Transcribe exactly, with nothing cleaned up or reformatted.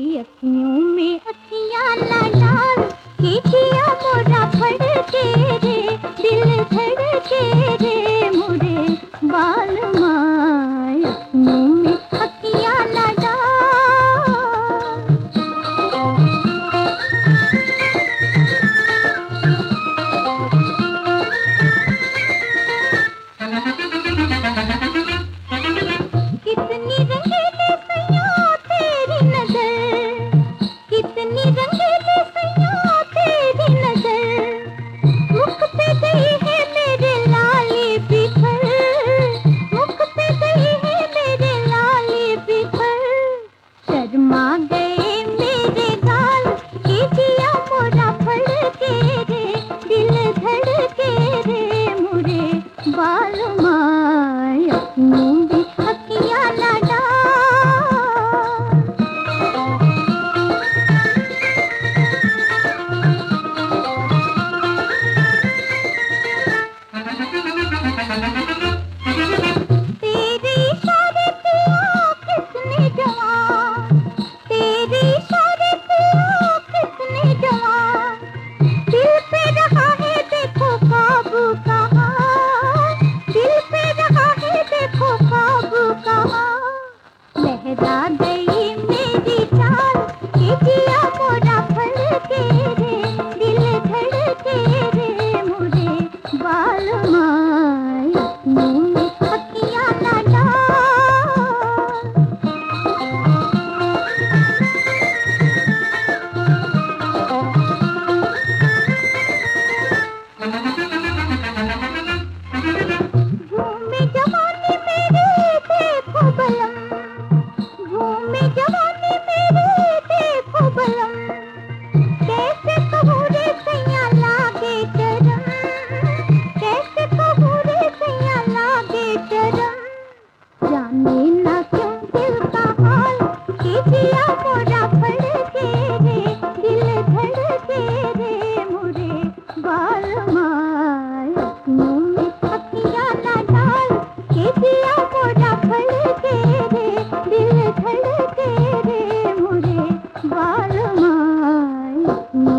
अखियों में अखियां ना डाल, खींचिया मोरा फड़के रे, दिल धड़के रे मोरे बाल माय, अखियों में अखियां ना डाल। कितनी रंगीली सैया तेरी नजर, कितनी रंगीली सैया तेरी नजर, मुख पे गई है मेरे लाली बिखर, मुख पे गई है मेरे लाली बिखर, शर्मा गए मेरे गाल, कीजिया मोरा फड़के रे, दिल धड़के रे मोरे बाल माय, अखियों में अखियां ना डाल। तेरे इशारे पे किसने जवान, तेरे इशारे पे किसने जवान, दिल पे रहा है देखो काबू कहाँ, दिल पे रहा है देखो काबू कहाँ, लहरा गई मेरी चाल, कीजिया मोरा फड़के रे, दिल धड़के रे मोरे बाल माय, अखियों में अखियां ना डाल। घूमे जवानी मेरे देखो बलम, घूमे जवानी मेरे देखो बलम, कैसे कहूँ रे सैया लागे शरम, कैसे कहूँ रे सैया लागे शरम, जाने ना क्यों दिल का हाल, कीजिया मोरा फड़के रे, दिल धड़के रे मोरे बाल माय, अखियों में अखियां ना डाल, कीजिया मोरा फड़के रे, दिल धड़के रे मोरे बाल माय।